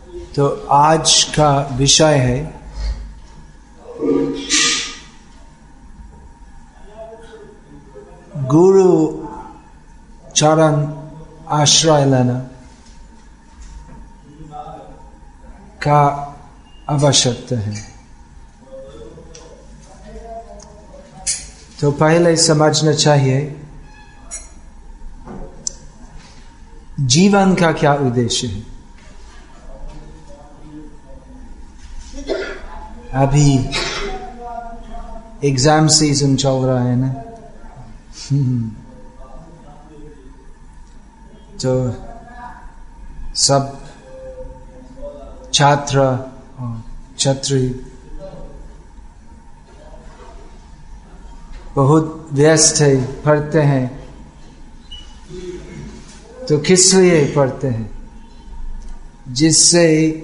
तो आज का विषय है गुरु चरण आश्रय लेना का आवश्यकता है। तो पहले समझना चाहिए जीवन का क्या उद्देश्य है। अभी एग्जाम सीजन चल रहा है ना, तो सब छात्र और छात्री बहुत व्यस्त है, पढ़ते हैं। तो किस लिए पढ़ते हैं? जिससे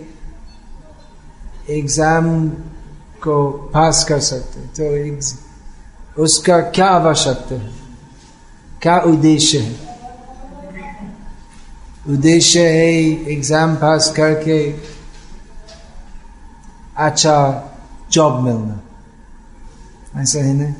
एग्जाम को पास कर सकते। तो उसका क्या आवश्यकता है, क्या उद्देश्य है? उद्देश्य है एग्जाम पास करके अच्छा जॉब मिलना, ऐसा है ना?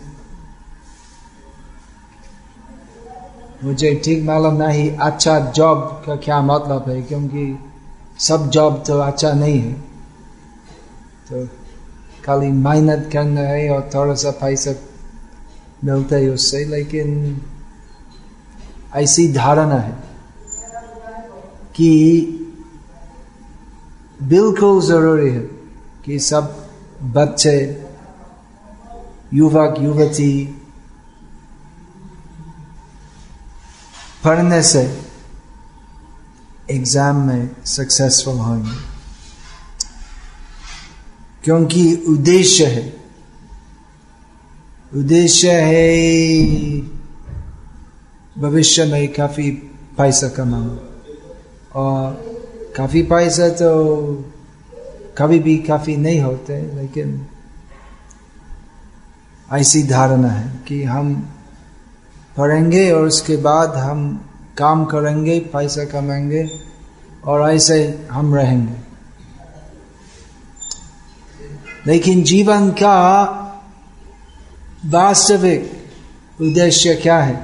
मुझे ठीक मालूम नहीं अच्छा जॉब का क्या मतलब है, क्योंकि सब जॉब तो अच्छा नहीं है। तो खाली मेहनत करना है और थोड़ा सा पैसा मिलता है उससे, लेकिन ऐसी धारणा है कि बिल्कुल जरूरी है कि सब बच्चे, युवक युवती पढ़ने से एग्जाम में सक्सेसफुल होंगे, क्योंकि उद्देश्य है भविष्य में काफी पैसा कमाना। और काफी पैसा तो कभी भी काफी नहीं होते, लेकिन ऐसी धारणा है कि हम पढ़ेंगे और उसके बाद हम काम करेंगे, पैसा कमाएंगे और ऐसे हम रहेंगे। लेकिन जीवन का वास्तविक उद्देश्य क्या है?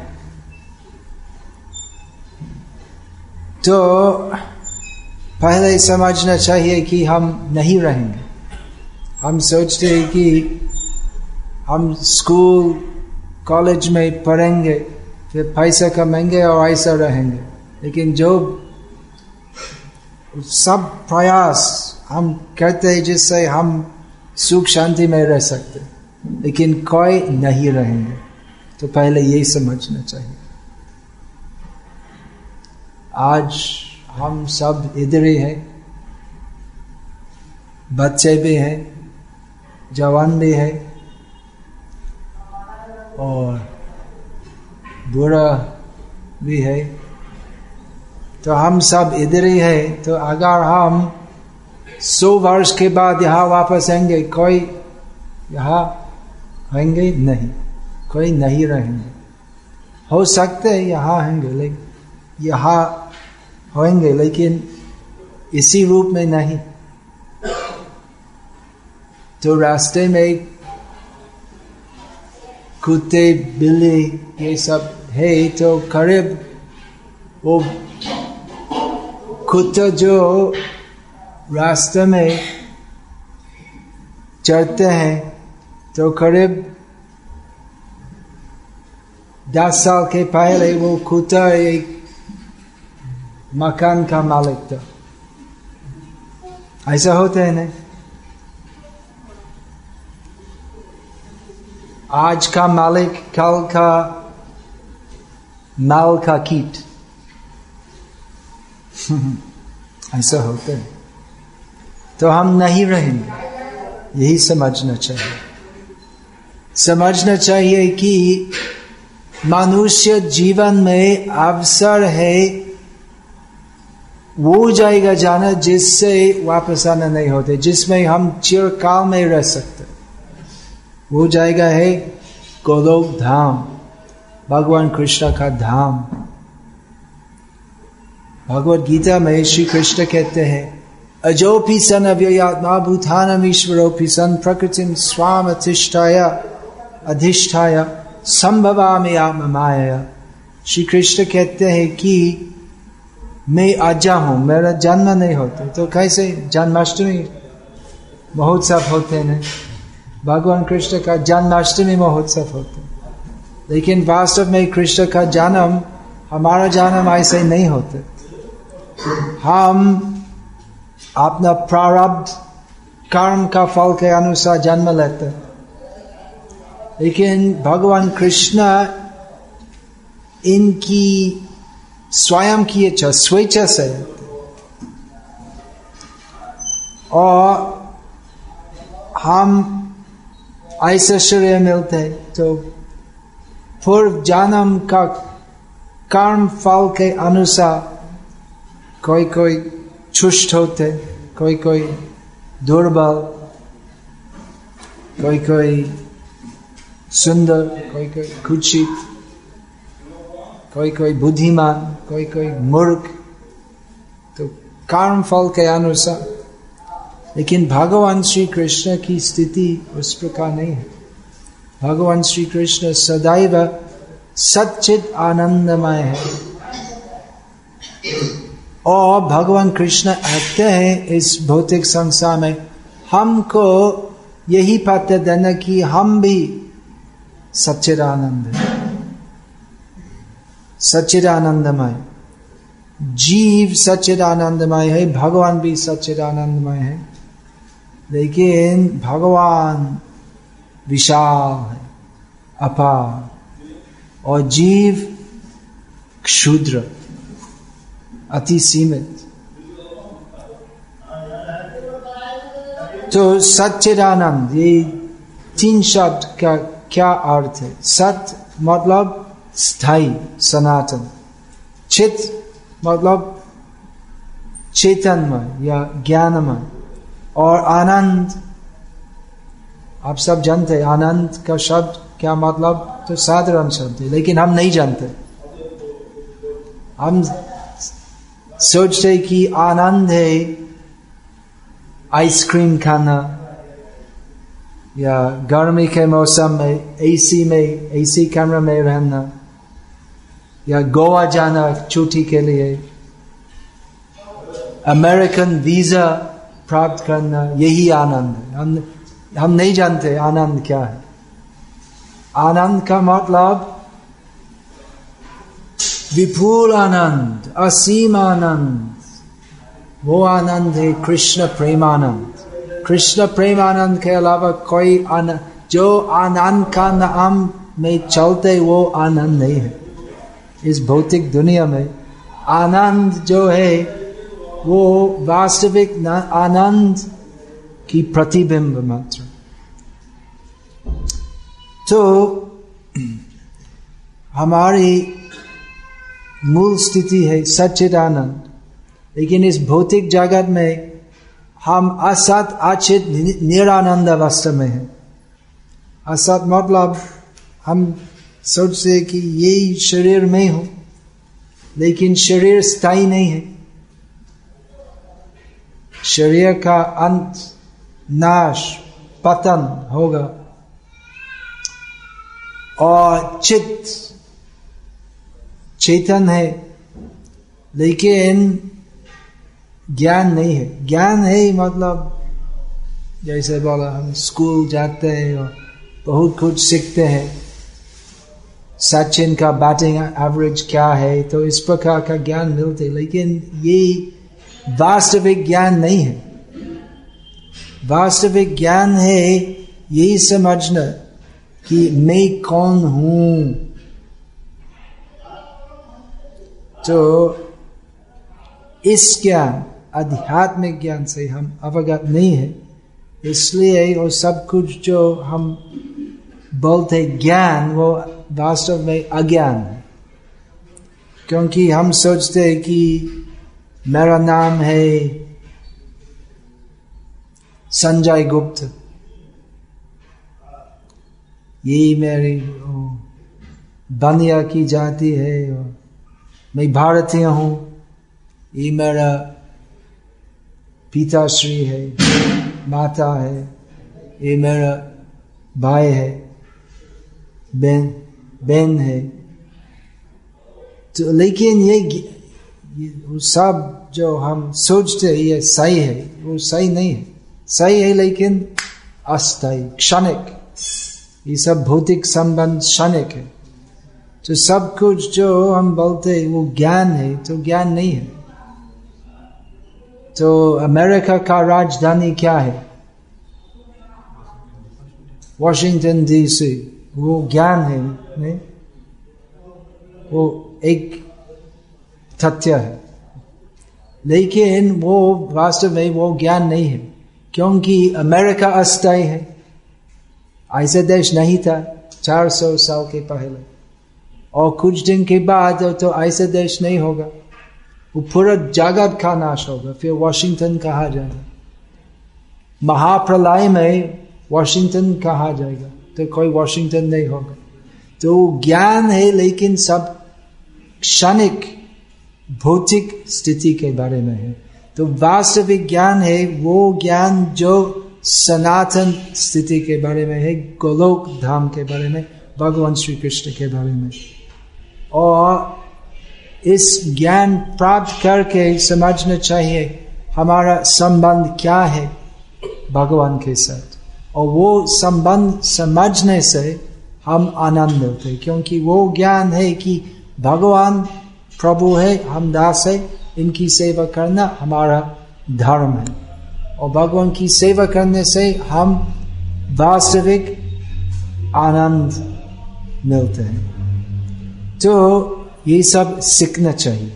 तो पहले समझना चाहिए कि हम नहीं रहेंगे। हम सोचते हैं कि हम स्कूल कॉलेज में पढ़ेंगे, फिर पैसा कमाएंगे और ऐसा रहेंगे। लेकिन जो सब प्रयास हम करते हैं जिससे हम सुख शांति में रह सकते, लेकिन कोई नहीं रहेंगे। तो पहले यही समझना चाहिए। आज हम सब इधर ही हैं, बच्चे भी हैं, जवान भी है और बुरा भी है। तो हम सब इधर ही है। तो अगर हम 100 वर्ष के बाद यहाँ वापस आएंगे, कोई यहाँ रहेंगे नहीं, कोई नहीं रहेंगे। हो सकते हैं यहाँ होंगे, लेकिन यहाँ होंगे, लेकिन इसी रूप में नहीं। तो रास्ते में कुत्ते बिल्ली ये सब है, तो करीब वो कुत्ता जो रास्ते में चढ़ते हैं, तो करीब 10 साल के पहले वो कुत्ता एक मकान का मालिक था। ऐसा होता है ना? आज का मालिक कल का नाल का कीट। ऐसा होता है। तो हम नहीं रहेंगे, यही समझना चाहिए। समझना चाहिए कि मनुष्य जीवन में अवसर है वो जाएगा जाना जिससे वापस आना नहीं होते, जिसमें हम चिरकाल में रह सकते। वो जाएगा है गोलोक धाम, भगवान कृष्ण का धाम। भगवद गीता में श्री कृष्ण कहते हैं अजोपि सन अव्ययात्मा भूतानमीश्वरोपि सन प्रकृतिं स्वाम अधिष्ठाय संभवामि आत्ममाया। श्री कृष्ण कहते हैं कि मैं अजा हूं, मेरा जन्म नहीं होता, तो कैसे जन्माष्टमी महोत्सव होते हैं, भगवान कृष्ण का जन्माष्टमी महोत्सव होता है, लेकिन वास्तव में कृष्ण का जन्म, हमारा जन्म ऐसे नहीं होता। हम अपना प्रारब्ध कर्म का फल के अनुसार जन्म लेते हैं, लेकिन भगवान कृष्ण इनकी स्वयं की इच्छा स्वेच्छा से, और हम ऐसे शरीर मिलते तो पूर्व जन्म का कर्म फल के अनुसार कोई कोई चुष्ट होते, कोई कोई दुर्बल, कोई कोई सुंदर, कोई कोई कुचित, कोई कोई बुद्धिमान, कोई कोई मूर्ख, तो कर्म फल के अनुसार। लेकिन भगवान श्री कृष्ण की स्थिति उस प्रकार नहीं है। भगवान श्री कृष्ण सदैव सच्चित आनंदमय है, और भगवान कृष्ण कहते हैं इस भौतिक संसार में हमको यही पता देना कि हम भी सच्चिदानंद है, सच्चिदानंदमय। जीव सच्चिदानंदमय है, भगवान भी सच्चिदानंदमय है, लेकिन भगवान विशाल है, अपार, और जीव क्षुद्र, अति सीमित। तो सच्चिदानंद, ये तीन शब्द का क्या अर्थ है? सत मतलब स्थायी, सनातन, चित मतलब चेतनमय या ज्ञानमय, और आनंद, आप सब जानते हैं आनंद का शब्द क्या मतलब, तो साधारण शब्द है, लेकिन हम नहीं जानते। हम सोचते कि आनंद है आइसक्रीम खाना, या गर्मी के मौसम में एसी कमरे में रहना, या गोवा जाना छुट्टी के लिए, अमेरिकन वीजा प्राप्त करना, यही आनंद है। हम नहीं जानते आनंद क्या है। आनंद का मतलब विपुल आनंद, असीम आनंद, वो आनंद है कृष्ण प्रेमानंद। कृष्ण प्रेमानंद के अलावा कोई आनंद, जो आनंद का नाम में चलते, वो आनंद नहीं है। इस भौतिक दुनिया में आनंद जो है वो वास्तविक आनंद की प्रतिबिंब मात्र। तो हमारी मूल स्थिति है सच्चिदानंद, लेकिन इस भौतिक जगत में हम असत अचित निरानंद अवस्था में है। असत मतलब हम सोचते कि यही शरीर में हूं, लेकिन शरीर स्थायी नहीं है। शरीर का अंत, नाश, पतन होगा, और चित्त चेतन है, लेकिन ज्ञान नहीं है। ज्ञान है मतलब जैसे बोला, हम स्कूल जाते हैं और बहुत कुछ सीखते हैं, सचिन का बैटिंग एवरेज क्या है, तो इस प्रकार का ज्ञान मिलते, लेकिन ये वास्तविक ज्ञान नहीं है। वास्तविक ज्ञान है यही समझना कि मैं कौन हूं। तो इस ज्ञान, आध्यात्मिक ज्ञान से हम अवगत नहीं है, इसलिए वो सब कुछ जो हम बोलते ज्ञान, वो वास्तव में अज्ञान है। क्योंकि हम सोचते हैं कि मेरा नाम है संजय गुप्त, ये मेरी बनिया की जाति है, मैं भारतीय हूं, ये मेरा पिताश्री है, माता है, ये मेरा भाई है, बहन है। तो लेकिन ये सब जो हम सोचते हैं ये सही है, वो सही नहीं है। सही है लेकिन अस्थायी, क्षणिक। ये सब भौतिक संबंध क्षणिक है। तो सब कुछ जो हम बोलते हैं वो ज्ञान है, तो ज्ञान नहीं है। तो अमेरिका का राजधानी क्या है? Washington DC. वो ज्ञान है नहीं? वो एक तथ्य है, लेकिन वो वास्तव में वो ज्ञान नहीं है, क्योंकि अमेरिका अस्थायी है। ऐसा देश नहीं था 400 साल के पहले, और कुछ दिन के बाद तो ऐसा देश नहीं होगा। वो पूरा जगत का नाश होगा, फिर वॉशिंगटन कहा जाएगा। महाप्रलय में वॉशिंगटन कहा जाएगा, तो कोई वॉशिंगटन नहीं होगा। तो ज्ञान है लेकिन सब क्षणिक भौतिक स्थिति के बारे में है। तो वास्तविक ज्ञान है वो ज्ञान जो सनातन स्थिति के बारे में है, गोलोक धाम के बारे में, भगवान श्री कृष्ण के बारे में। और इस ज्ञान प्राप्त करके समझना चाहिए हमारा संबंध क्या है भगवान के साथ, और वो संबंध समझने से हम आनंद मिलते, क्योंकि वो ज्ञान है कि भगवान प्रभु है, हम दास है, इनकी सेवा करना हमारा धर्म है, और भगवान की सेवा करने से हम वास्तविक आनंद मिलते हैं। तो ये सब सीखना चाहिए।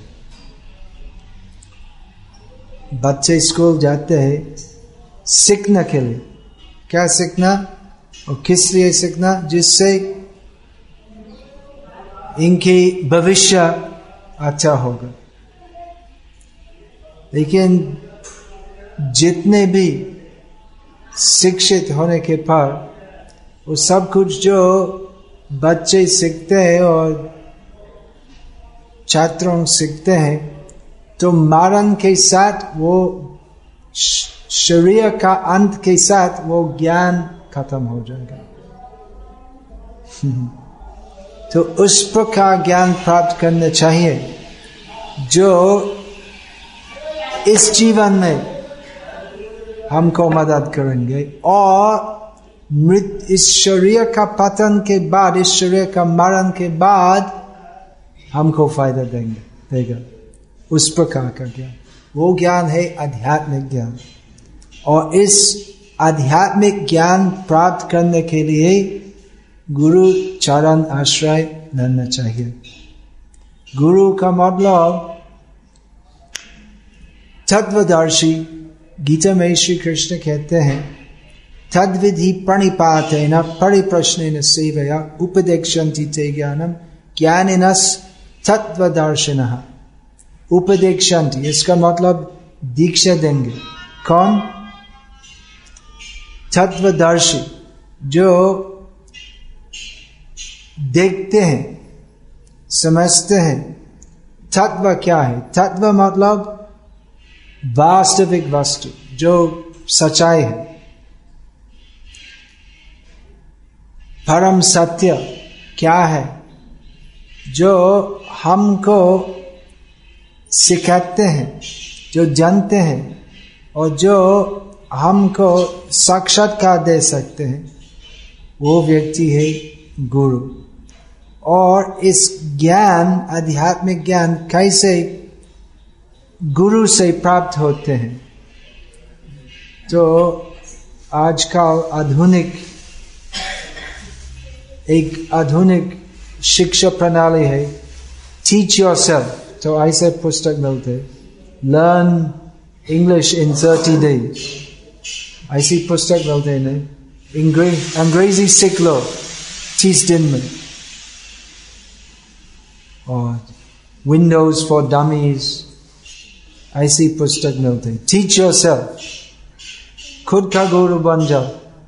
बच्चे स्कूल जाते हैं सीखने के लिए। क्या सीखना और किस लिए सीखना? जिससे इनकी भविष्य अच्छा होगा। लेकिन जितने भी शिक्षित होने के पर वो सब कुछ जो बच्चे सीखते हैं और छात्रों सीखते हैं, तो मरण के साथ वो शरीर का अंत के साथ वो ज्ञान खत्म हो जाएगा। तो उस प्रकार ज्ञान प्राप्त करना चाहिए जो इस जीवन में हमको मदद करेंगे, और इस शरीर का पतन के बाद, इस शरीर का मरण के बाद हमको फायदा देगा। उस प्रकार का ज्ञान, वो ज्ञान है आध्यात्मिक ज्ञान। और इस आध्यात्मिक ज्ञान प्राप्त करने के लिए गुरु चरण आश्रय लेना चाहिए। गुरु का मतलब तत्वदर्शी। गीता में श्री कृष्ण कहते हैं तद्विधि प्रणिपातेन परिप्रश्नेन सेवया उपदेक्षन्ति ते ज्ञानम ज्ञानिनस् तत्वदर्शिनः। उपदेक्षन्ति, इसका मतलब दीक्षा देंगे। कौन? तत्वदर्शी, जो देखते हैं, समझते हैं। तत्व क्या है? तत्व मतलब वास्तविक वस्तु, जो सच्चाई है, परम सत्य क्या है, जो हमको सिखाते हैं, जो जानते हैं, और जो हमको साक्षात्कार दे सकते हैं, वो व्यक्ति है गुरु। और इस ज्ञान, आध्यात्मिक ज्ञान कैसे गुरु से प्राप्त होते हैं? तो आजकल एक आधुनिक शिक्षा प्रणाली है, टीच योरसेल्फ। तो ऐसे पुस्तक मिलते, लर्न इंग्लिश इन 30 days, ऐसी पुस्तक मिलते हैं। अंग्रेजी सीख लो 30 दिन में, और विंडोज फॉर डमीज, ऐसी पुस्तक मिलते हैं। टीच योरसेल्फ, खुद का गुरु बन जाओ।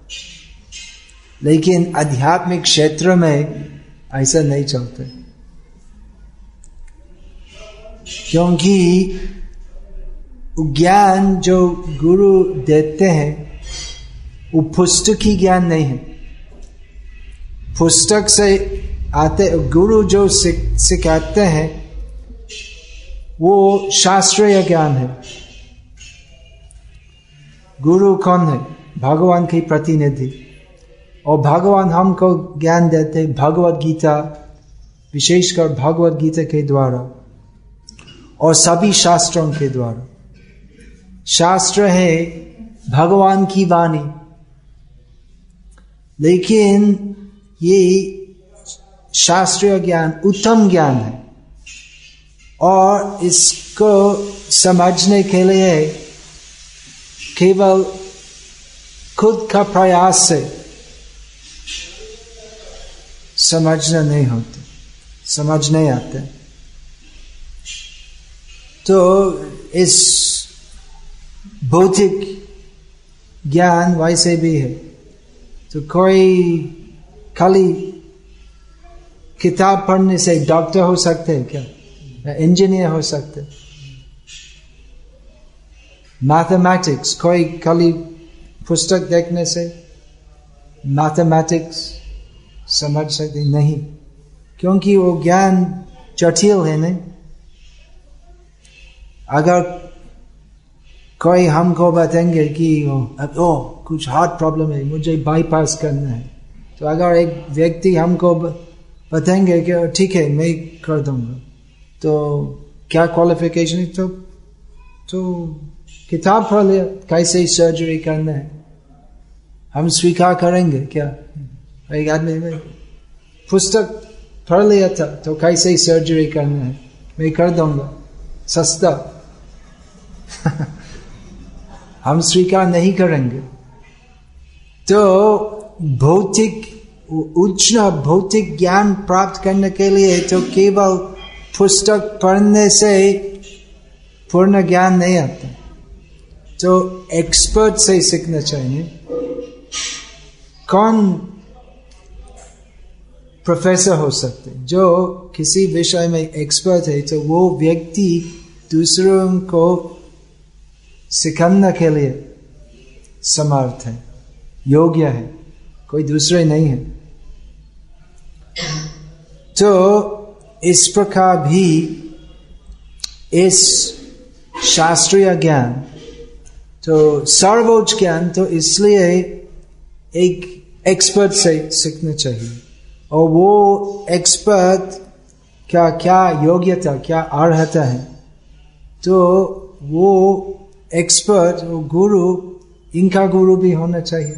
लेकिन आध्यात्मिक क्षेत्र में ऐसा नहीं चलते, क्योंकि ज्ञान जो गुरु देते हैं वो पुस्तकी ज्ञान नहीं है। पुस्तक से आते गुरु जो सिखाते हैं वो शास्त्रीय ज्ञान है। गुरु कौन है? भगवान के प्रतिनिधि। और भगवान हमको ज्ञान देते हैं भगवत गीता, विशेषकर भगवत गीता के द्वारा और सभी शास्त्रों के द्वारा। शास्त्र है भगवान की वाणी, लेकिन ये शास्त्रीय ज्ञान उत्तम ज्ञान है और इसको समझने के लिए केवल खुद का प्रयास से समझना नहीं होता, समझ नहीं आते। तो इस भौतिक ज्ञान वैसे भी है। तो कोई खाली किताब पढ़ने से डॉक्टर हो सकते हैं क्या? इंजीनियर हो सकते हैं? मैथमेटिक्स, कोई खाली पुस्तक देखने से मैथमेटिक्स समझ सकते नहीं, क्योंकि वो ज्ञान जटिल है। नहीं, अगर कोई हमको बताएंगे कि कुछ हार्ट प्रॉब्लम है, मुझे बाईपास करना है, तो अगर एक व्यक्ति हमको बताएंगे कि ठीक है मैं कर दूंगा, तो क्या क्वालिफिकेशन है? तो किताब पढ़ लिया कैसे सर्जरी करना है, हम स्वीकार करेंगे क्या? एक आदमी में पुस्तक पढ़ लिया था तो कैसे सर्जरी करना है मैं कर दूंगा, सस्ता हम स्वीकार नहीं करेंगे। तो उच्च भौतिक ज्ञान प्राप्त करने के लिए तो केवल पुस्तक पढ़ने से पूर्ण ज्ञान नहीं आता, तो एक्सपर्ट से सीखना चाहिए। कौन प्रोफेसर हो सकते? जो किसी विषय में एक्सपर्ट है, तो वो व्यक्ति दूसरों को सिखाने के लिए समर्थ है, योग्य है, कोई दूसरे नहीं है। तो इस प्रकार भी इस शास्त्रीय ज्ञान, तो सर्वोच्च ज्ञान, तो इसलिए एक एक्सपर्ट से सीखना चाहिए। और वो एक्सपर्ट क्या योग्यता, क्या अर्हता है, तो वो एक्सपर्ट, वो गुरु, इनका गुरु भी होना चाहिए।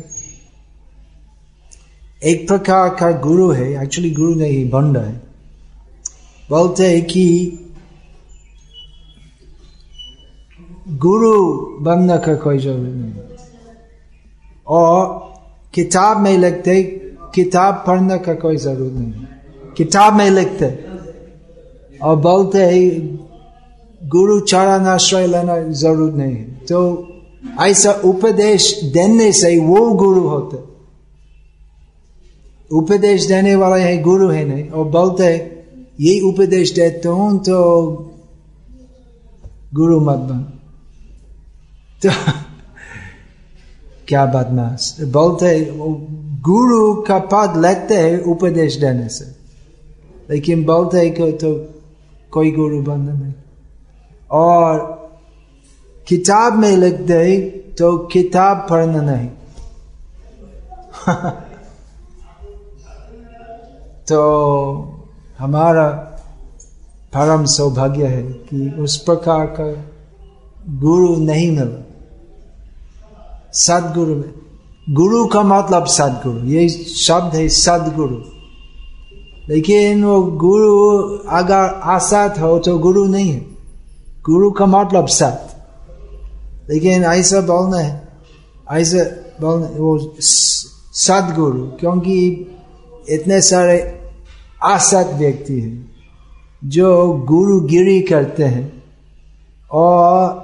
एक प्रकार का गुरु है, एक्चुअली गुरु नहीं बंदा है। बोलते हैं कि गुरु बनने का कोई जरूरत नहीं, और किताब में लिखते किताब पढ़ने का कोई जरूरत नहीं। किताब में लिखते और बोलते हैं गुरु चरण आश्रय लेना जरूरत नहीं है। तो ऐसा उपदेश देने से वो गुरु होते, उपदेश देने वाला है गुरु है नहीं, और बोलते ये उपदेश देता हूं तो गुरु मत बन। तो क्या बदमाश बोलते गुरु का पद लेते हैं उपदेश देने से, लेकिन बोलते हैं कि तो कोई गुरु बनना नहीं। और किताब में लिख दे तो किताब पढ़ना नहीं। तो हमारा परम सौभाग्य है कि उस प्रकार का गुरु नहीं मिला। सदगुरु में, गुरु का मतलब सदगुरु, ये शब्द है सदगुरु, लेकिन वो गुरु अगर असत हो तो गुरु नहीं है। गुरु का मतलब सत, लेकिन ऐसा बोलना है, ऐसा बोलना वो सदगुरु, क्योंकि इतने सारे असत व्यक्ति हैं जो गुरुगिरी करते हैं और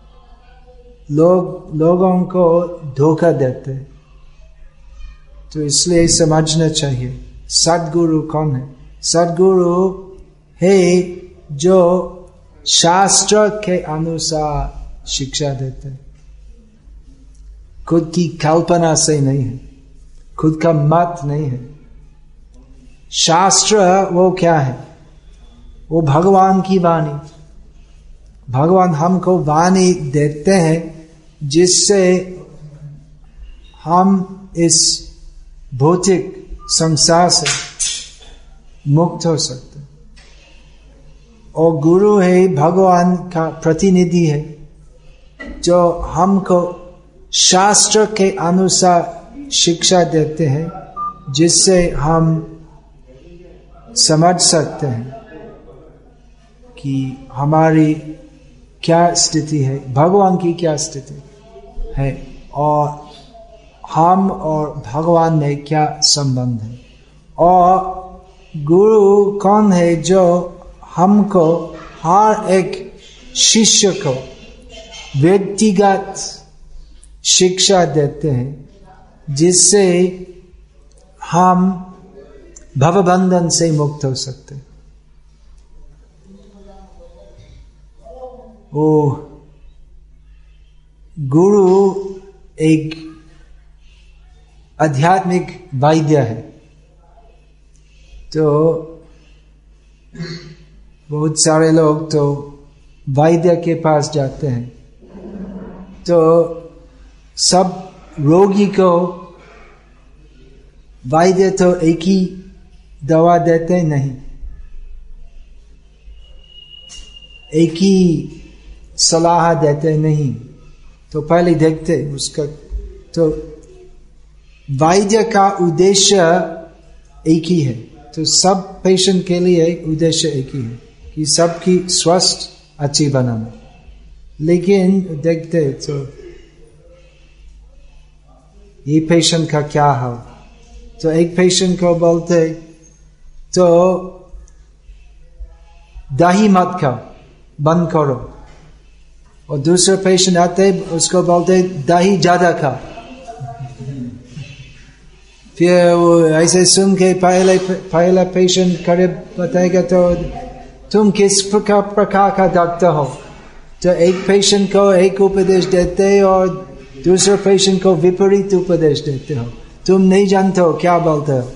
लोगों को धोखा देते हैं। तो इसलिए समझना चाहिए सदगुरु कौन है। सदगुरु है जो शास्त्र के अनुसार शिक्षा देते हैं, खुद की कल्पना से नहीं है, खुद का मत नहीं है। शास्त्र वो क्या है? वो भगवान की वाणी। भगवान हमको वाणी देते हैं जिससे हम इस भौतिक संसार से मुक्त हो सकते हैं। और गुरु है भगवान का प्रतिनिधि है जो हमको शास्त्र के अनुसार शिक्षा देते हैं जिससे हम समझ सकते हैं कि हमारी क्या स्थिति है, भगवान की क्या स्थिति है और हम और भगवान में क्या संबंध है। और गुरु कौन है? जो हमको हर एक शिष्य को व्यक्तिगत शिक्षा देते हैं जिससे हम भवबंधन से मुक्त हो सकते हैं। वो गुरु एक आध्यात्मिक वैद्य है। तो बहुत सारे लोग तो वैद्य के पास जाते हैं, तो सब रोगी को वैद्य तो एक ही दवा देते नहीं, एक ही सलाह देते नहीं। तो पहले देखते उसका, तो वैद्य का उद्देश्य एक ही है। तो सब पेशेंट के लिए उद्देश्य एक ही है कि सबकी स्वास्थ्य अच्छी बनाना। लेकिन देखते तो ये पेशेंट का क्या हाल, तो एक पेशेंट को बोलते तो दही मत खाओ, बंद करो, और दूसरे पेशेंट आते उसको बोलते दही ज्यादा खाओ। फिर वो ऐसे सुन के पहला पेशेंट करीब बताएगा तो तुम किस प्रकार का डॉक्टर हो? तो एक पेशेंट को एक उपदेश देते और दूसरे पेशेंट को विपरीत उपदेश देते हो। तुम नहीं जानते हो क्या बोलते हो।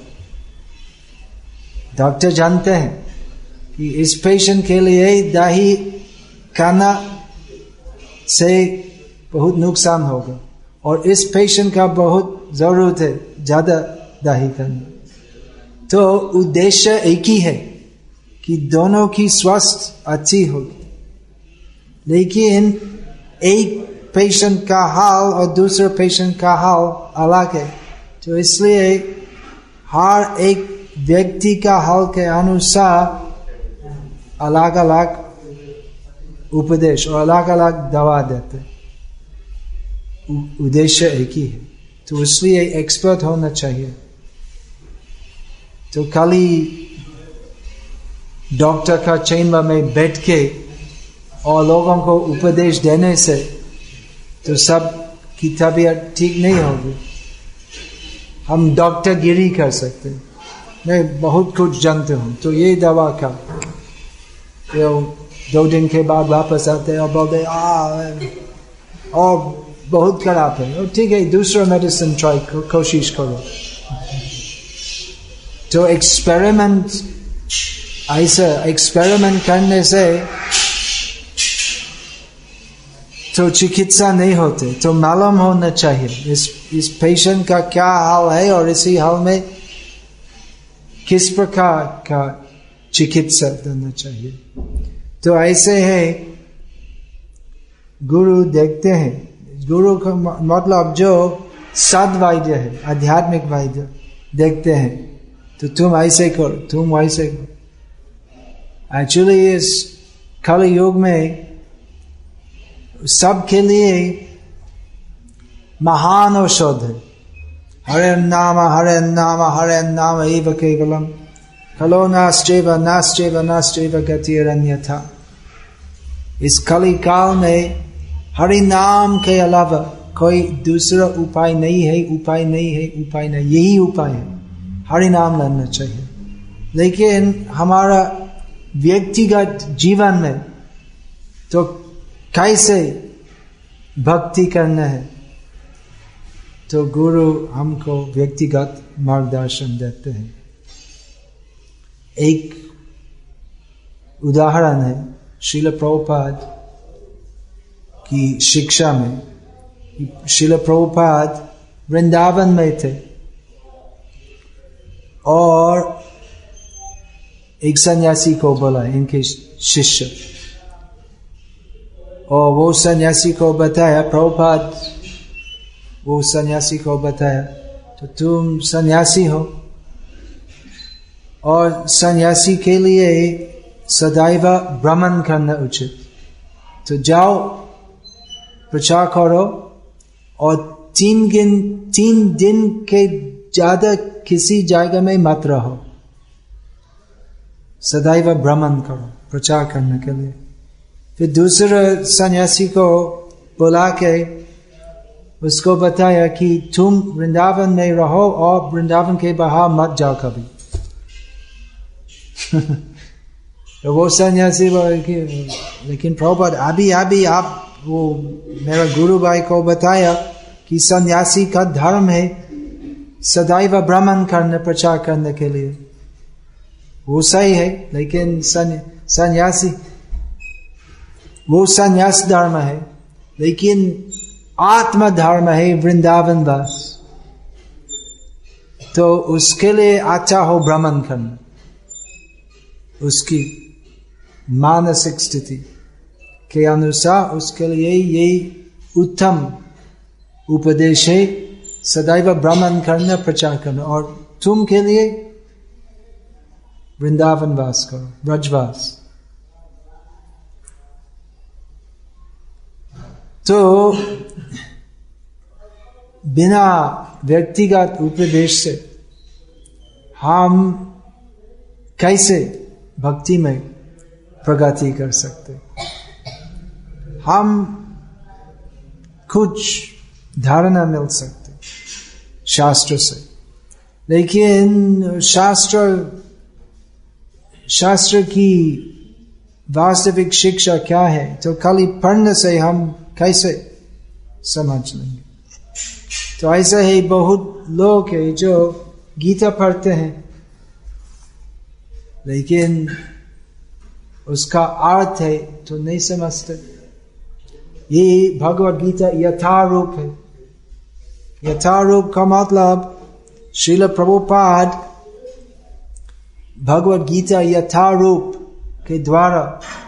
डॉक्टर जानते हैं कि इस पेशेंट के लिए दही खाना से बहुत नुकसान होगा और इस पेशेंट का बहुत जरूरत है ज्यादा दही खाना। तो उद्देश्य एक ही है कि दोनों की स्वास्थ्य अच्छी होगी, लेकिन एक पेशेंट का हाल और दूसरे पेशेंट का हाल अलग है। तो इसलिए हर एक व्यक्ति का हाल के अनुसार अलग अलग उपदेश और अलग अलग दवा देते। उद्देश्य एक ही है, तो इसलिए एक्सपर्ट होना चाहिए। तो खाली डॉक्टर का चैम्बर में बैठ के और लोगों को उपदेश देने से तो सब की तबीयत ठीक नहीं होगी। हम डॉक्टर गिरी कर सकते हैं, मैं बहुत कुछ जानते हूँ तो ये दवा का, तो 2 दिन के बाद वापस आते हैं और बोलते और बहुत खराब है, और ठीक है दूसरा मेडिसिन ट्राई कोशिश करो। तो एक्सपेरिमेंट करने से तो चिकित्सा नहीं होते। तो मालूम होना चाहिए इस पेशेंट का क्या हाल है और इसी हाल में किस प्रकार का चिकित्सा देना चाहिए। तो ऐसे है गुरु देखते हैं। गुरु का मतलब जो सद्वैद्य है, आध्यात्मिक वैद्य देखते हैं तो तुम ऐसे करो, तुम वैसे करो। एक्चुअली इस कल युग में सबके लिए महान औषध है। हरे नाम हरे नाम एव केवलम कलो नास्त्येव नास्त्येव नास्त्येव गतिरन्यथा। इस कली काल में हरि नाम के अलावा कोई दूसरा उपाय नहीं है, उपाय नहीं है, उपाय नहीं, यही उपाय है, हरि नाम लेना चाहिए। लेकिन हमारा व्यक्तिगत जीवन में तो कैसे भक्ति करना है तो गुरु हमको व्यक्तिगत मार्गदर्शन देते हैं। एक उदाहरण है श्रील प्रभुपाद की शिक्षा में। श्रील प्रभुपाद वृंदावन में थे और एक सन्यासी को बोला, इनके शिष्य, और वो सन्यासी को बताया, प्रभुपाद वो सन्यासी को बताया, तो तुम सन्यासी हो और सन्यासी के लिए सदैव भ्रमण करना उचित, तो जाओ प्रचार करो और 3 दिन के ज्यादा किसी जगह में मत रहो, सदैव भ्रमण करो प्रचार करने के लिए। फिर दूसरे सन्यासी को बुला के उसको बताया कि तुम वृंदावन में रहो और वृंदावन के बाहर मत जाओ कभी। तो वो सन्यासी बोले कि लेकिन प्रभुपाद अभी आप वो मेरा गुरु भाई को बताया कि सन्यासी का धर्म है सदैव भ्रमण करने प्रचार करने के लिए। वो सही है, लेकिन सन्यासी वो सन्यास धर्म है, लेकिन आत्म धर्म है वृंदावन वास, तो उसके लिए अच्छा हो भ्रमण करना। उसकी मानसिक स्थिति के अनुसार उसके लिए यही उत्तम उपदेश है, सदैव भ्रमण करना प्रचार करना। और तुम के लिए वृंदावन वास करो, ब्रजवास। तो बिना व्यक्तिगत उपदेश से हम कैसे भक्ति में प्रगति कर सकते? हम कुछ धारणा मिल सकते शास्त्र से, लेकिन शास्त्र की वास्तविक शिक्षा क्या है तो खाली पढ़ने से हम कैसे समझ लेंगे? तो ऐसा ही बहुत लोग हैं जो गीता पढ़ते हैं लेकिन उसका अर्थ है तो नहीं समझते। ये भगवद गीता यथारूप है। यथारूप का मतलब श्रील प्रभुपाद भगवद गीता यथारूप के द्वारा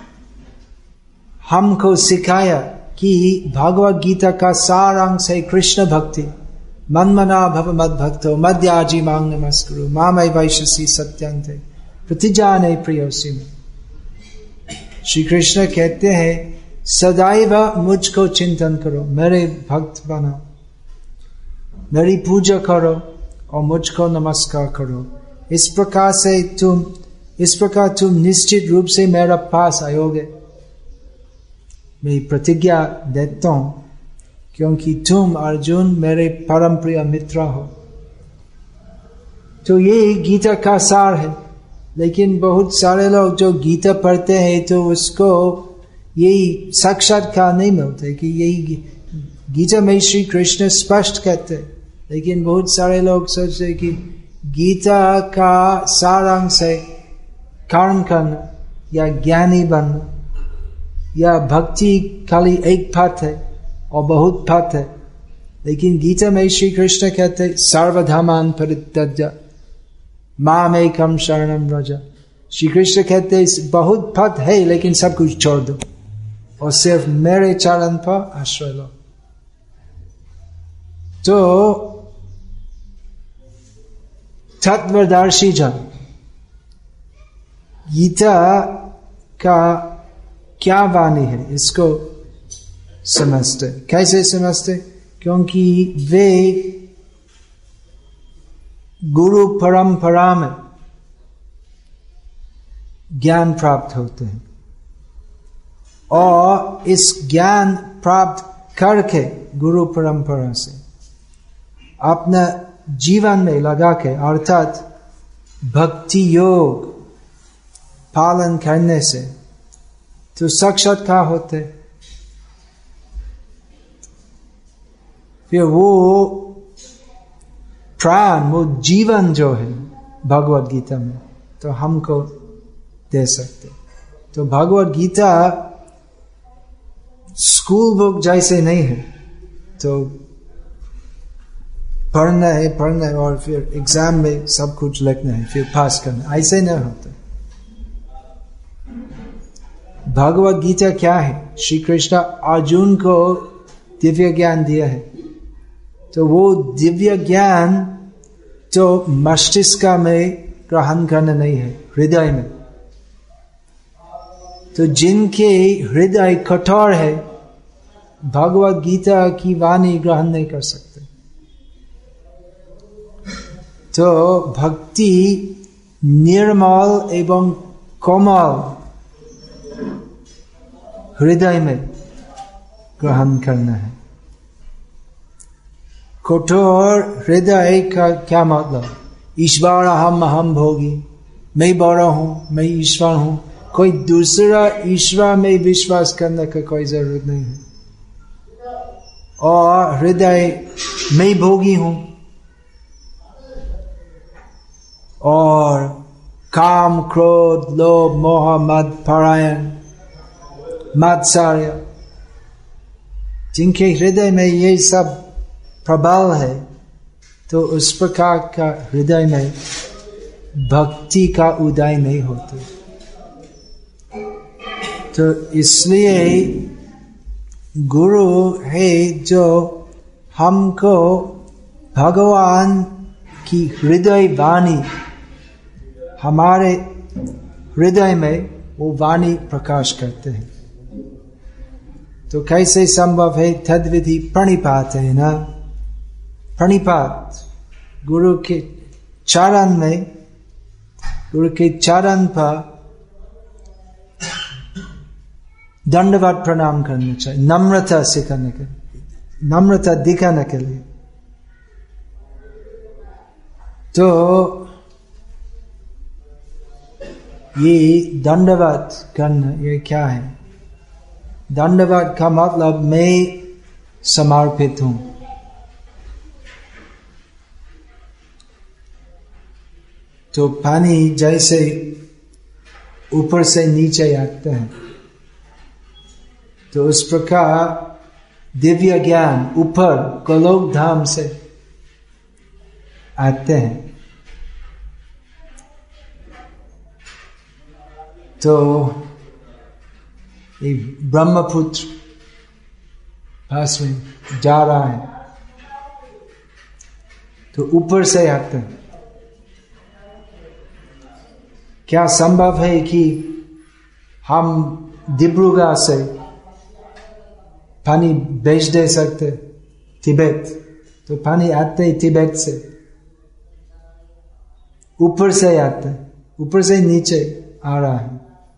हमको सिखाया कि भगवद गीता का सार अंश है कृष्ण भक्ति। मन्मना भव मद भक्तो मद्याजी मांग नमस्कुरु मामय वैशसी सत्यंते प्रतिजाने प्रियोसी में। श्री कृष्ण कहते हैं सदैव मुझको चिंतन करो, मेरे भक्त बनो, मेरी पूजा करो और मुझको नमस्कार करो। इस प्रकार तुम निश्चित रूप से मेरा पास आयोगे। मैं प्रतिज्ञा देता हूं क्योंकि तुम अर्जुन मेरे परम प्रिय मित्र हो। तो ये गीता का सार है। लेकिन बहुत सारे लोग जो गीता पढ़ते हैं तो उसको यही साक्षात्कार नहीं मिलते कि यही गीता में श्री कृष्ण स्पष्ट कहते, लेकिन बहुत सारे लोग सोचते कि गीता का सारांश है कर्म करना या ज्ञानी बनना या भक्ति खाली एक पथ है और बहुत पथ है। लेकिन गीता में श्री कृष्ण कहते सर्वधर्मान् परित्यज्य मामेकं शरणं व्रज। श्री कृष्ण कहते बहुत पथ है लेकिन सब कुछ छोड़ दो और सिर्फ मेरे चरण पर आश्रय लो। तो तत्वदर्शी जन गीता का क्या वाणी है इसको समझते। कैसे समझते? क्योंकि वे गुरु परंपरा में ज्ञान प्राप्त होते हैं और इस ज्ञान प्राप्त करके गुरु परंपरा से अपना जीवन में लगा के अर्थात भक्ति योग पालन करने से तो साक्षात्कार होते। फिर वो प्राण, वो जीवन जो है भगवत गीता में, तो हमको दे सकते। तो भगवत गीता स्कूल बुक जैसे नहीं है, तो पढ़ना है और फिर एग्जाम में सब कुछ लिखना है, फिर पास करना, ऐसे नहीं होता। भगवत गीता क्या है? श्री कृष्ण अर्जुन को दिव्य ज्ञान दिया है, तो वो दिव्य ज्ञान तो मस्तिष्क में ग्रहण करना नहीं है, हृदय में। तो जिनके हृदय कठोर है, भगवत गीता की वाणी ग्रहण नहीं कर सकते। तो भक्ति निर्मल एवं कोमल हृदय में ग्रहण करना है। कठोर हृदय का क्या मतलब? ईश्वर अहम भोगी, मैं बड़ा हूं, मैं ईश्वर हूं, कोई दूसरा ईश्वर में विश्वास करने का कोई जरूरत नहीं है। और हृदय मैं भोगी हूं, और काम, क्रोध, लोभ, मोह, मद, परायण, मात्सर्य, जिनके हृदय में ये सब प्रबल है, तो उस प्रकार का हृदय में भक्ति का उदय नहीं होता। तो इसलिए गुरु है जो हमको भगवान की हृदय वाणी, हमारे हृदय में वो वाणी प्रकाश करते हैं। तो कैसे संभव है? तद्विधि प्रणिपात है ना, प्रणिपात गुरु के चरण में, गुरु के चरण पर दंडवत प्रणाम करना चाहिए, नम्रता सिखाने के, नम्रता दिखाने के लिए। तो ये दंडवत करना, ये क्या है? दंडवत का मतलब मैं समर्पित हूं। तो पानी जैसे ऊपर से नीचे आता है, तो उस प्रकार दिव्य ज्ञान ऊपर गोलोक धाम से आते हैं। तो ये ब्रह्मपुत्र पास में जा रहा है, तो ऊपर से आते हैं। क्या संभव है कि हम डिब्रूगढ़ से पानी भेज दे सकते तिब्बत? तो पानी आते ही तिब्बत से, ऊपर से आते, ऊपर से नीचे आ रहा है।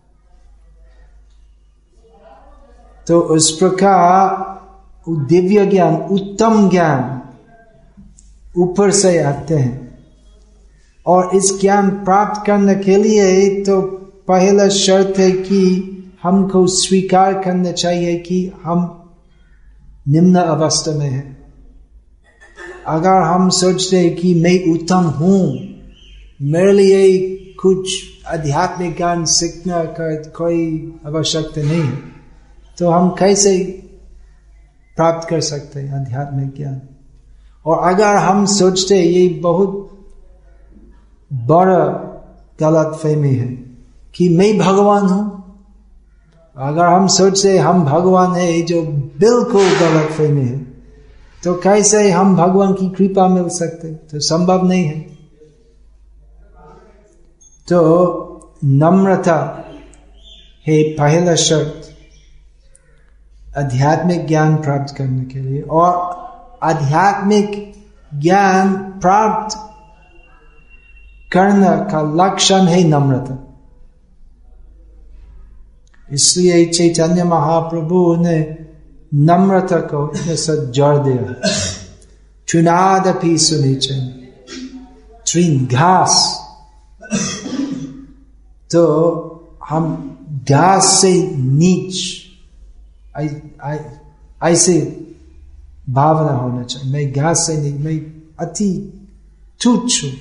तो उस प्रकार दिव्य ज्ञान, उत्तम ज्ञान ऊपर से आते हैं। और इस ज्ञान प्राप्त करने के लिए तो पहला शर्त है कि हमको स्वीकार करना चाहिए कि हम निम्न अवस्था में है। अगर हम सोचते हैं कि मैं उत्तम हूं, मेरे लिए कुछ आध्यात्मिक ज्ञान सीखना का कोई आवश्यकता नहीं है, तो हम कैसे प्राप्त कर सकते हैं आध्यात्मिक ज्ञान? और अगर हम सोचते हैं, ये बहुत बड़ा गलत फहमी है कि मैं भगवान हूं, अगर हम सोचते हम भगवान है, जो बिल्कुल गलत फहमी है, तो कैसे हम भगवान की कृपा मिल सकते? तो संभव नहीं है। तो नम्रता है पहला शर्त आध्यात्मिक ज्ञान प्राप्त करने के लिए। और आध्यात्मिक ज्ञान प्राप्त करने का लक्षण है नम्रता। इसलिए चैतन्य महाप्रभु ने नम्रता को इतने से जोड़ दिया। चुनादपि सुनिचन त्रीन घास, तो हम घास से नीच ऐसे भावना होना चाहिए, मैं घास से नहीं, मैं अति तुच्छ हूं।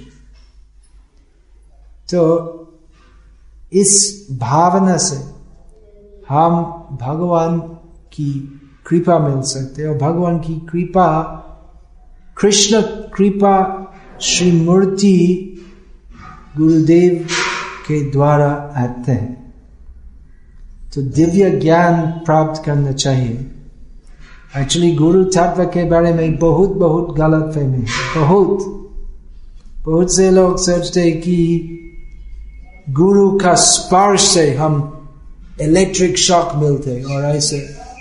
तो इस भावना से हम भगवान की कृपा मिल सकते, और भगवान की कृपा, कृष्ण कृपा श्री मूर्ति गुरुदेव के द्वारा आते हैं। तो दिव्य ज्ञान प्राप्त करना चाहिए। एक्चुअली गुरु तत्व के बारे में बहुत गलत फहमी है। बहुत से लोग सोचते कि गुरु का स्पर्श से हम इलेक्ट्रिक शॉक मिलते और ऐसे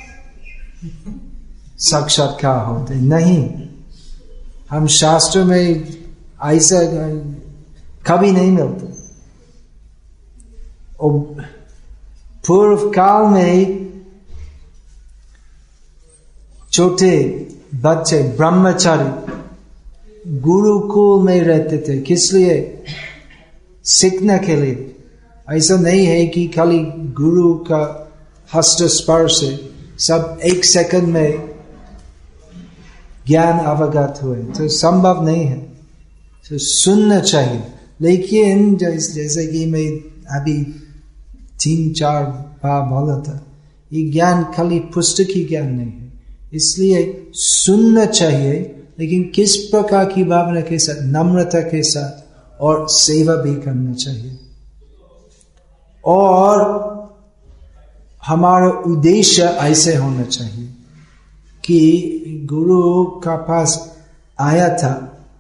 साक्षात्कार होते। नहीं, हम शास्त्र में ऐसा कभी नहीं मिलते। और पूर्व काल में छोटे बच्चे ब्रह्मचारी गुरुकुल में रहते थे। किस लिए? सीखने के लिए। ऐसा नहीं है कि खाली गुरु का हस्त स्पर्श से सब 1 सेकंड में ज्ञान अवगत हुए, तो संभव नहीं है। तो सुनना चाहिए। लेकिन जैसे कि मैं अभी 3-4 बार बोला था, ये ज्ञान खाली पुस्तकी ज्ञान नहीं है, इसलिए सुनना चाहिए, लेकिन किस प्रकार की भावना के साथ, नम्रता के साथ, और सेवा भी करना चाहिए। और हमारा उद्देश्य ऐसे होना चाहिए कि गुरु का पास आया था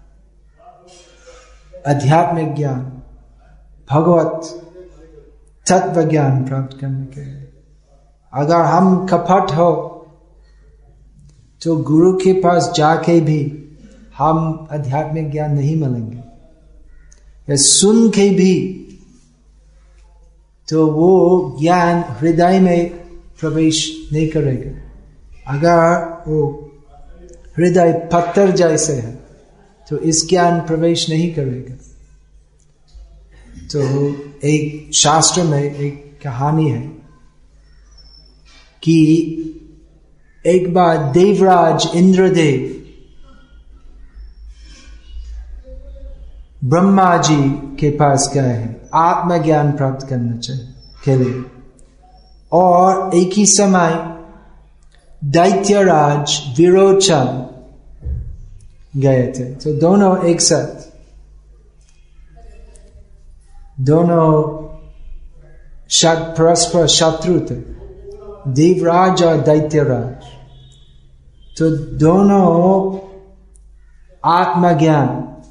आध्यात्मिक ज्ञान, भगवत तत्व ज्ञान प्राप्त करने के लिए। अगर हम कपट हो तो गुरु के पास जाके भी हम आध्यात्मिक ज्ञान नहीं मिलेंगे, या सुन के भी तो वो ज्ञान हृदय में प्रवेश नहीं करेगा। अगर वो हृदय पत्थर जैसे है तो इस ज्ञान प्रवेश नहीं करेगा। तो एक शास्त्र में एक कहानी है कि एक बार देवराज इंद्रदेव ब्रह्मा जी के पास गए हैं आत्मज्ञान प्राप्त करने के लिए, और एक ही समय दैत्यराज विरोचन गए थे। तो दोनों एक साथ, दोनों परस्पर शत्रु थे, देवराज और दैत्यराज। तो दोनों आत्मज्ञान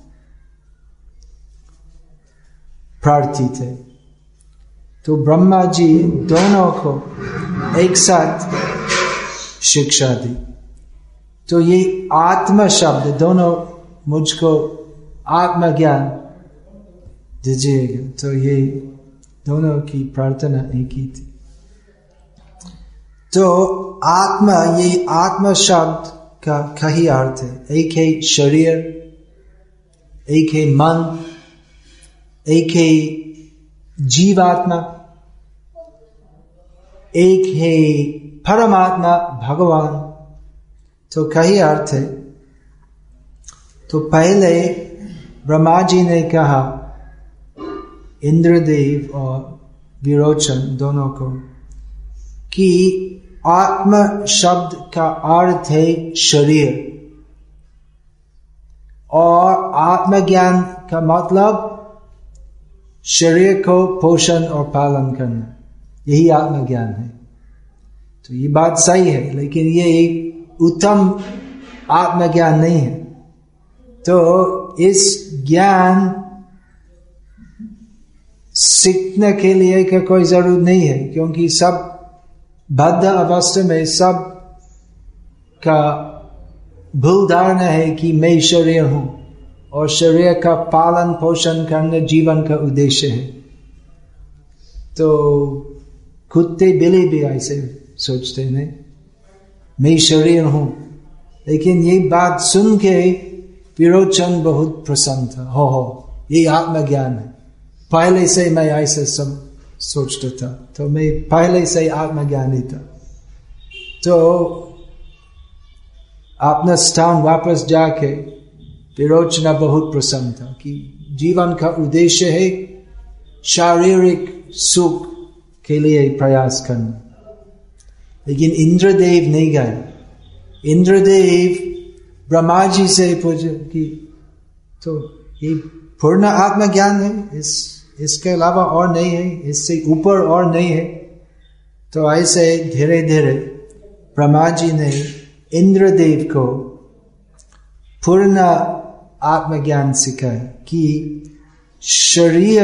प्रार्थी थे। तो ब्रह्मा जी दोनों को एक साथ शिक्षा दी। तो ये आत्म शब्द, दोनों मुझको आत्मज्ञान दीजिएगा। तो ये दोनों की प्रार्थना एक ही थी। तो आत्मा, ये आत्मा शब्द का कई अर्थ है। एक है शरीर, एक है मन, एक है जीवात्मा, एक है परमात्मा भगवान। तो कई अर्थ है। तो पहले ब्रह्मा जी ने कहा इंद्रदेव और विरोचन दोनों को कि आत्म शब्द का अर्थ है शरीर, और आत्मज्ञान का मतलब शरीर को पोषण और पालन करना, यही आत्मज्ञान है। तो ये बात सही है, लेकिन ये एक उत्तम आत्मज्ञान नहीं है। तो इस ज्ञान सीखने के लिए का कोई जरूरत नहीं है, क्योंकि सब बद्ध अवस्था में सब का भूल धारणा है कि मैं शरीर हूं, और शरीर का पालन पोषण करना जीवन का उद्देश्य है। तो कुत्ते बिल्ली भी ऐसे सोचते हैं, मैं शरीर हूं। लेकिन ये बात सुन के विरोचन बहुत प्रसन्न था। हो ये आत्मज्ञान है, पहले से मैं ऐसे सब सोचता था, तो मैं पहले से आत्मज्ञानी था। तो अपना स्थान वापस जाके विरोचना बहुत प्रसन्न था कि जीवन का उद्देश्य है शारीरिक सुख के लिए प्रयास करना। लेकिन इंद्रदेव नहीं गए। इंद्रदेव ब्रह्मा जी से पूछे कि तो ये पूर्ण आत्मज्ञान है, इसके अलावा और नहीं है, इससे ऊपर और नहीं है। तो ऐसे धीरे धीरे ब्रह्मा जी ने इंद्रदेव को पूर्ण आत्मज्ञान सिखाया कि शरीर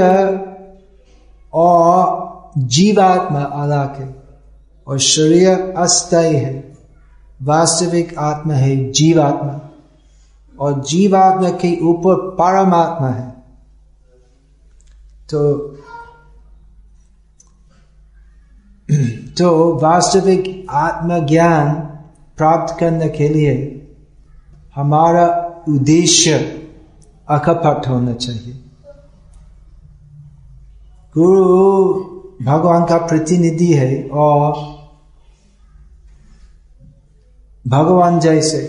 और जीवात्मा अलग है और शरीर अस्थायी है, वास्तविक आत्मा है जीवात्मा, और जीवात्मा के ऊपर परमात्मा है। तो वास्तविक आत्मज्ञान प्राप्त करने के लिए हमारा उद्देश्य अकपट होना चाहिए। गुरु भगवान का प्रतिनिधि है और भगवान जैसे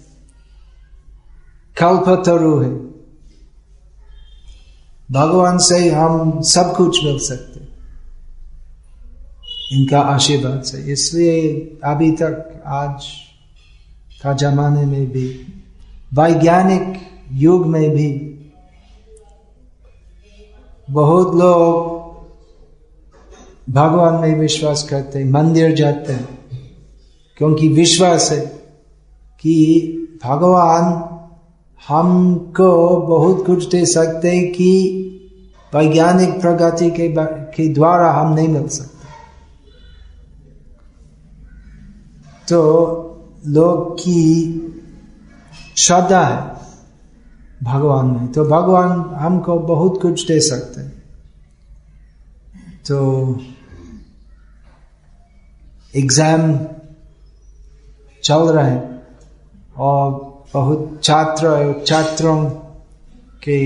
कल्पतरु है। भगवान से हम सब कुछ मिल सकते इनका आशीर्वाद से। इसलिए अभी तक आज का जमाने में भी, वैज्ञानिक युग में भी बहुत लोग भगवान में विश्वास करते हैं, मंदिर जाते हैं, क्योंकि विश्वास है कि भगवान हमको बहुत कुछ दे सकते हैं कि वैज्ञानिक प्रगति के द्वारा हम नहीं मिल सकते। तो लोग की श्रद्धा है भगवान में, तो भगवान हमको बहुत कुछ दे सकते हैं। तो एग्जाम चल रहे हैं और बहुत छात्रों के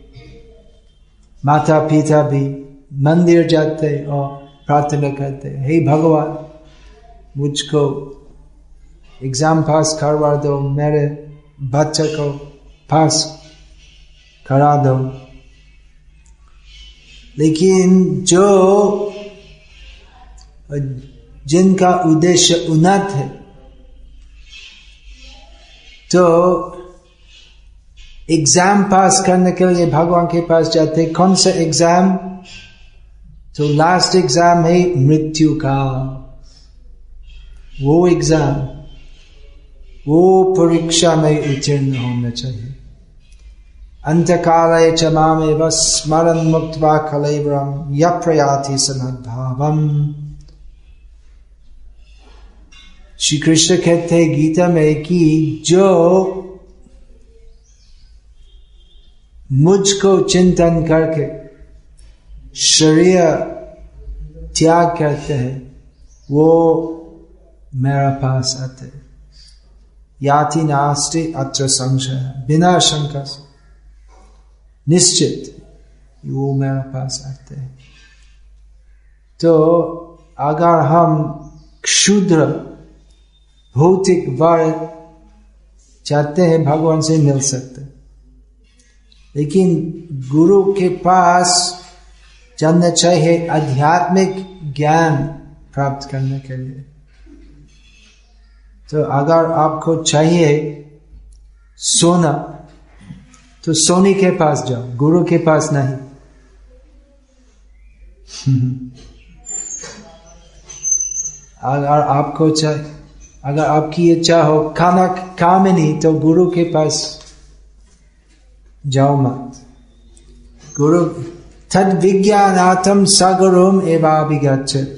माता पिता भी मंदिर जाते और प्रार्थना करते हैं, हे भगवान मुझको एग्जाम पास करवा दो, मेरे बच्चे को पास करा दो। लेकिन जिनका उद्देश्य उन्नत है, तो एग्जाम पास करने के लिए भगवान के पास जाते। कौन सा एग्जाम? तो लास्ट एग्जाम है मृत्यु का। वो एग्जाम, वो परीक्षा में उत्तीर्ण होना चाहिए। अंतकाले च मामेव स्मरन् मुक्त्वा कलेवरं यः प्रयाति समद्भावम्। श्री कृष्ण कहते हैं गीता में कि जो मुझको चिंतन करके शरीर त्याग करते हैं, वो मेरे पास आते। याति नास्ति अत्र संशय, बिना शंका से निश्चित वो मेरे पास आते हैं। तो अगर हम क्षुद्र भौतिक वर चाहते हैं, भगवान से मिल सकते, लेकिन गुरु के पास जाना चाहिए आध्यात्मिक ज्ञान प्राप्त करने के लिए। तो अगर आपको चाहिए सोना, तो सोने के पास जाओ, गुरु के पास नहीं। अगर आपको अगर आपकी इच्छा हो खाना कामनी, तो गुरु के पास जाओ मत। गुरु तद विज्ञानार्थम सगुरुम एवाभिगच्छेत्।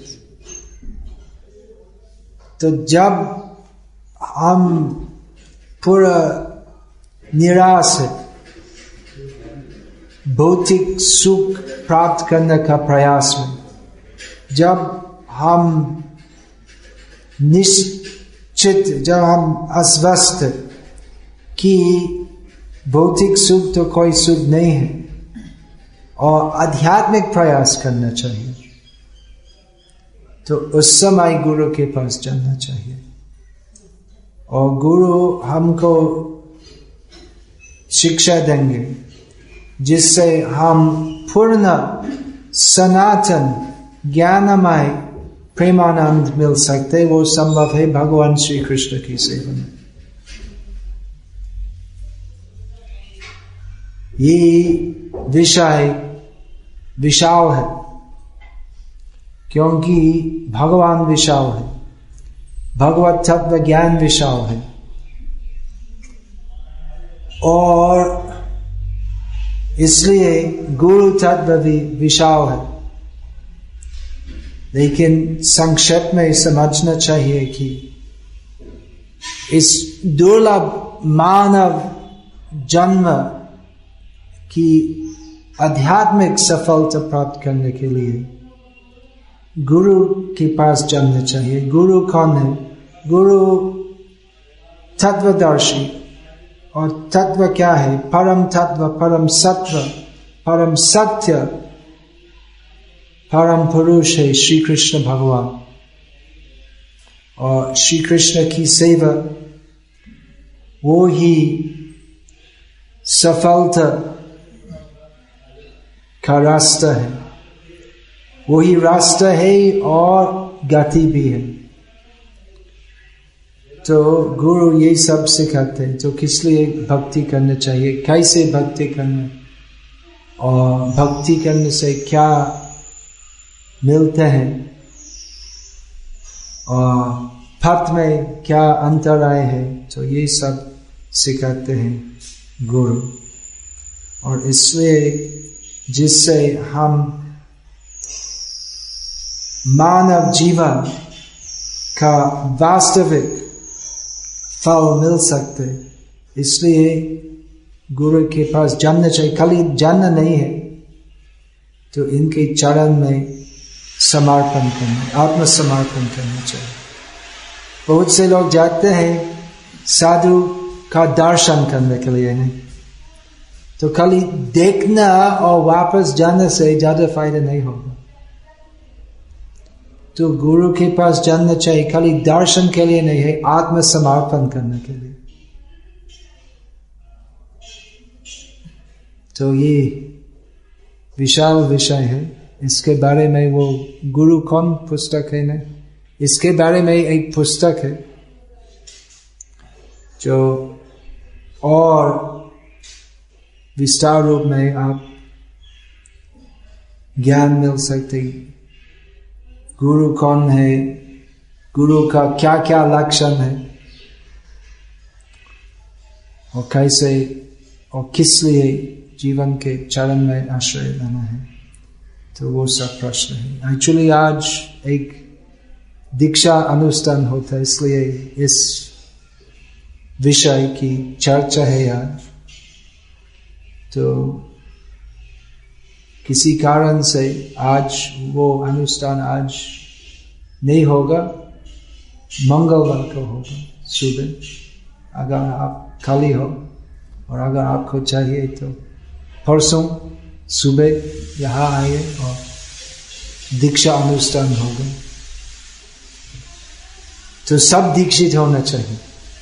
तो जब हम पूरा निराश है, भौतिक सुख प्राप्त करने का प्रयास में, जब हम निश्चित, जब हम अस्वस्थ कि भौतिक सुख तो कोई सुख नहीं है और आध्यात्मिक प्रयास करना चाहिए, तो उस समय गुरु के पास जाना चाहिए। और गुरु हमको शिक्षा देंगे जिससे हम पूर्ण सनातन ज्ञानमय प्रेमानंद मिल सकते। वो संभव है भगवान श्री कृष्ण की सेवा में। ये विषय विशाल है क्योंकि भगवान विशाल है, भगवत तत्व ज्ञान विशाल है और इसलिए गुरु तत्व भी विशाल है। लेकिन संक्षेप में समझना चाहिए कि इस दुर्लभ मानव जन्म की आध्यात्मिक सफलता प्राप्त करने के लिए गुरु के पास जाना चाहिए। गुरु कौन है? गुरु तत्वदर्शी, और तत्व क्या है? परम तत्व, परम सत्व, परम सत्य, परम पुरुष है श्री कृष्ण भगवान। और श्री कृष्ण की सेवा वो ही सफलता का रास्ता है, वही रास्ता है और गति भी है। तो गुरु ये सब सिखाते हैं। तो किस लिए भक्ति करना चाहिए, कैसे भक्ति करना, और भक्ति करने से क्या मिलते हैं, और पथ में क्या अंतराय है, तो ये सब सिखाते हैं गुरु। और इसलिए जिससे हम मानव जीवन का वास्तविक फल मिल सकते, इसलिए गुरु के पास जानना चाहिए। खाली जानना नहीं है तो इनके चरण में समर्पण करना, आत्मसमर्पण करना चाहिए। बहुत से लोग जाते हैं साधु का दर्शन करने के लिए, नहीं तो खाली देखना और वापस जाने से ज्यादा फायदा नहीं होगा। तो गुरु के पास जानना चाहिए खाली दर्शन के लिए नहीं है, आत्मसमर्पण करने के लिए। तो ये विशाल विषय है। इसके बारे में वो गुरु कौन पुस्तक है ना, इसके बारे में एक पुस्तक है जो और विस्तार रूप में आप ज्ञान मिल सकते। गुरु कौन है, गुरु का क्या क्या लक्षण है, और कैसे और किस लिए जीवन के चरण में आश्रय लेना है, तो वो सब प्रश्न है। एक्चुअली आज एक दीक्षा अनुष्ठान होता है, इसलिए इस विषय की चर्चा है आज। तो किसी कारण से आज वो अनुष्ठान आज नहीं होगा, मंगलवार को होगा सुबह, अगर आप खाली हो, और अगर आपको चाहिए तो परसों सुबह यहाँ आइए और दीक्षा अनुष्ठान होगा। तो सब दीक्षित होना चाहिए।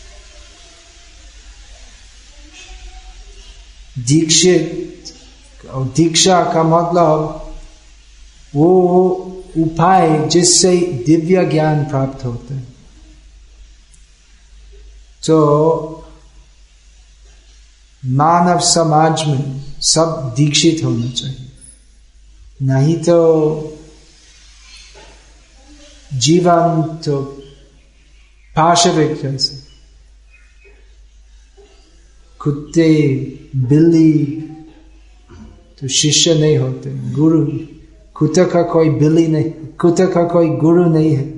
दीक्षित और दीक्षा का मतलब वो उपाय जिससे दिव्य ज्ञान प्राप्त होता है। तो मानव समाज में सब दीक्षित होना चाहिए, नहीं तो जीवन तो पाशविक जैसे, कुत्ते बिल्ली तो शिष्य नहीं होते। गुरु, कुत्ते का कोई बिल्ली नहीं, कुत्ते का कोई गुरु नहीं है,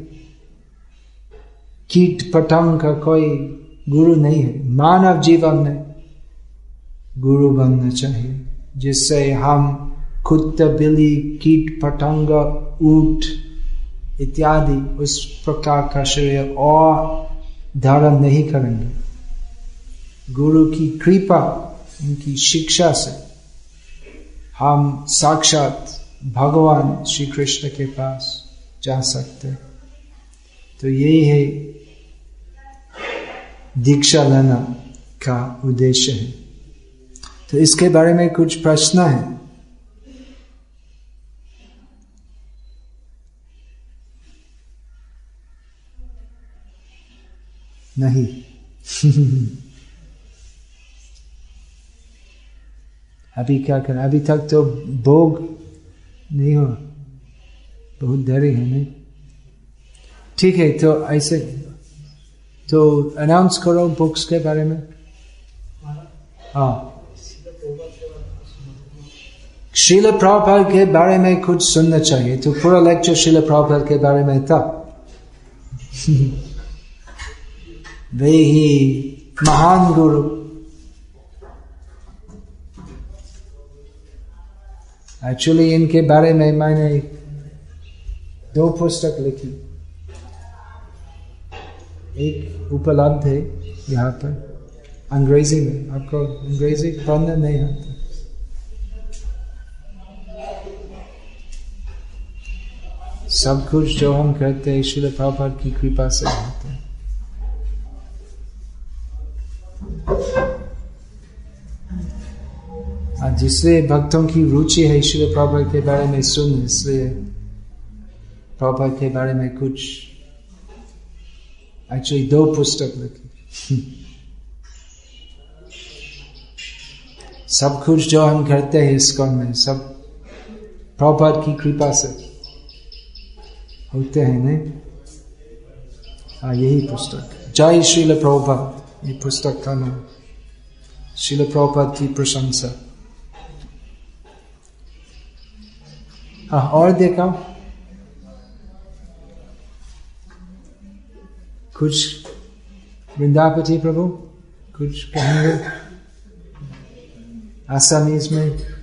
कीट पतंग का कोई गुरु नहीं है। मानव जीवन में गुरु बनना चाहिए, जिससे हम कुत्ते बिल्ली कीट पतंग ऊंट इत्यादि उस प्रकार का शरीर और धारण नहीं करेंगे। गुरु की कृपा, उनकी शिक्षा से हम साक्षात भगवान श्री कृष्ण के पास जा सकते। तो यही है दीक्षा लेना का उद्देश्य है। तो इसके बारे में कुछ प्रश्न है। नहीं अभी क्या करें, अभी तक तो भोग नहीं हुआ, बहुत देरी है नहीं। ठीक है, तो ऐसे तो अनाउंस करो बुक्स के बारे में। हाँ, श्रील प्रभुपाद के बारे में कुछ सुनना चाहिए, तो पूरा लेक्चर श्रील प्रभुपाद के बारे में था। वे ही महान गुरु। एक्चुअली इनके बारे में मैंने 2 पुस्तक लिखी, एक उपलब्ध है यहाँ पर अंग्रेजी में। आपको अंग्रेजी पढ़ना नहीं आता? सब कुछ जो हम करते हैं श्रील प्रभुपाद की कृपा से होते हैं। जिसलिए भक्तों की रुचि है श्रील प्रभुपाद के बारे में सुन, इसलिए प्रभुपाद के बारे में कुछ एक्चुअली 2 पुस्तक लिखी। सब कुछ जो हम करते हैं इस्कॉन में सब प्रभुपाद की कृपा से होते हैं, नहीं? यही पुस्तक जय श्रील प्रभुपाद, ये पुस्तक का नाम। श्रील प्रभुपाद की प्रशंसा। और देखा कुछ वृंदापति प्रभु कुछ कहेंगे आसामीज में?